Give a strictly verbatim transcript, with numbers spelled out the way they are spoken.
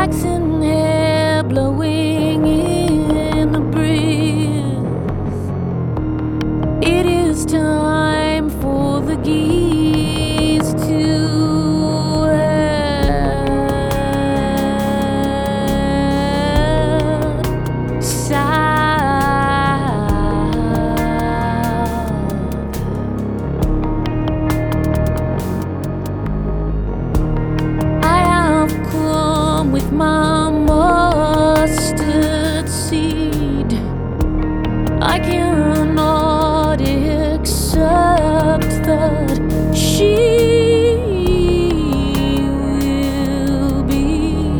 flaxen hair blowing in the breeze. It is time for the geese to head south. I have come with my mustard seed. I can